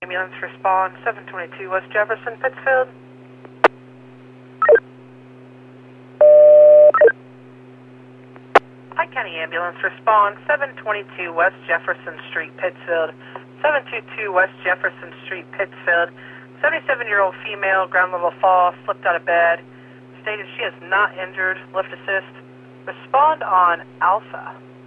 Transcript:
Ambulance, respond 722 West Jefferson, Pittsfield. Pike County Ambulance, respond 722 West Jefferson Street, Pittsfield. 722 West Jefferson Street, Pittsfield. 77-year-old female, ground level fall, slipped out of bed. Stated she is not injured. Lift assist. Respond on Alpha.